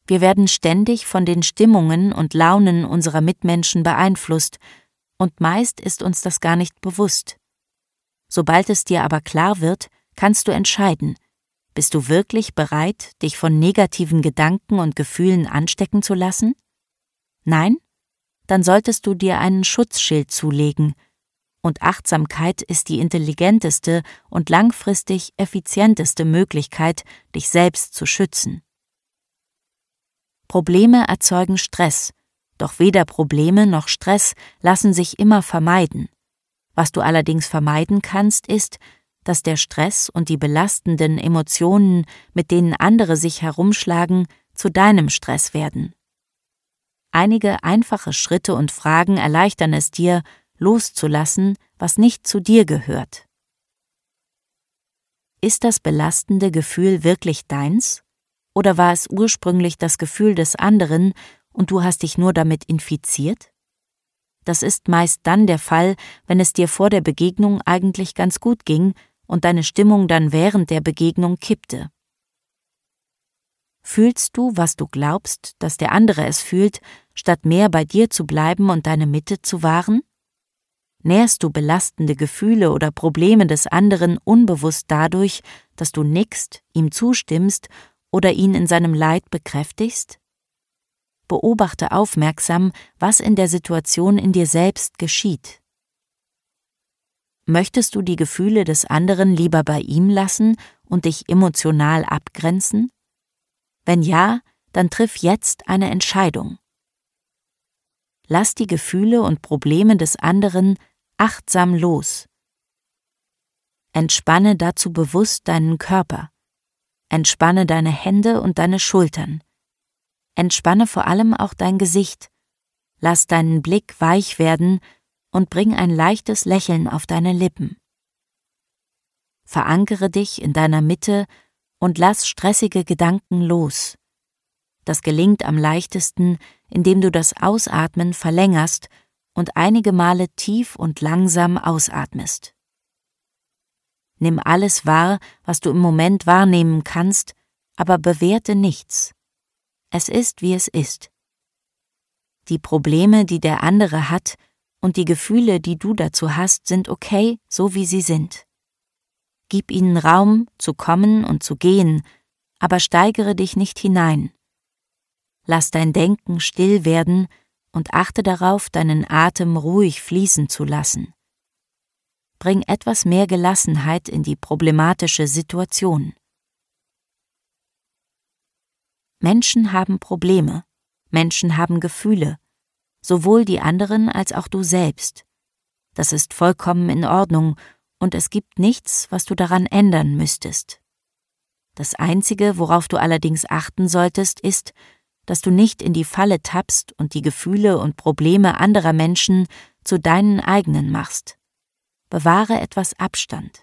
Wir werden ständig von den Stimmungen und Launen unserer Mitmenschen beeinflusst, und meist ist uns das gar nicht bewusst. Sobald es dir aber klar wird, kannst du entscheiden: Bist du wirklich bereit, dich von negativen Gedanken und Gefühlen anstecken zu lassen? Nein? Dann solltest du dir einen Schutzschild zulegen. Und Achtsamkeit ist die intelligenteste und langfristig effizienteste Möglichkeit, dich selbst zu schützen. Probleme erzeugen Stress, doch weder Probleme noch Stress lassen sich immer vermeiden. Was du allerdings vermeiden kannst, ist, dass der Stress und die belastenden Emotionen, mit denen andere sich herumschlagen, zu deinem Stress werden. Einige einfache Schritte und Fragen erleichtern es dir, loszulassen, was nicht zu dir gehört. Ist das belastende Gefühl wirklich deins? Oder war es ursprünglich das Gefühl des anderen und du hast dich nur damit infiziert? Das ist meist dann der Fall, wenn es dir vor der Begegnung eigentlich ganz gut ging und deine Stimmung dann während der Begegnung kippte. Fühlst du, was du glaubst, dass der andere es fühlt, statt mehr bei dir zu bleiben und deine Mitte zu wahren? Nährst du belastende Gefühle oder Probleme des anderen unbewusst dadurch, dass du nickst, ihm zustimmst oder ihn in seinem Leid bekräftigst? Beobachte aufmerksam, was in der Situation in dir selbst geschieht. Möchtest du die Gefühle des anderen lieber bei ihm lassen und dich emotional abgrenzen? Wenn ja, dann triff jetzt eine Entscheidung. Lass die Gefühle und Probleme des anderen achtsam los. Entspanne dazu bewusst deinen Körper. Entspanne deine Hände und deine Schultern. Entspanne vor allem auch dein Gesicht. Lass deinen Blick weich werden und bring ein leichtes Lächeln auf deine Lippen. Verankere dich in deiner Mitte und lass stressige Gedanken los. Das gelingt am leichtesten, indem du das Ausatmen verlängerst und einige Male tief und langsam ausatmest. Nimm alles wahr, was du im Moment wahrnehmen kannst, aber bewerte nichts. Es ist, wie es ist. Die Probleme, die der andere hat, und die Gefühle, die du dazu hast, sind okay, so wie sie sind. Gib ihnen Raum, zu kommen und zu gehen, aber steigere dich nicht hinein. Lass dein Denken still werden und achte darauf, deinen Atem ruhig fließen zu lassen. Bring etwas mehr Gelassenheit in die problematische Situation. Menschen haben Probleme, Menschen haben Gefühle, sowohl die anderen als auch du selbst. Das ist vollkommen in Ordnung und es gibt nichts, was du daran ändern müsstest. Das Einzige, worauf du allerdings achten solltest, ist, dass du nicht in die Falle tappst und die Gefühle und Probleme anderer Menschen zu deinen eigenen machst. Bewahre etwas Abstand.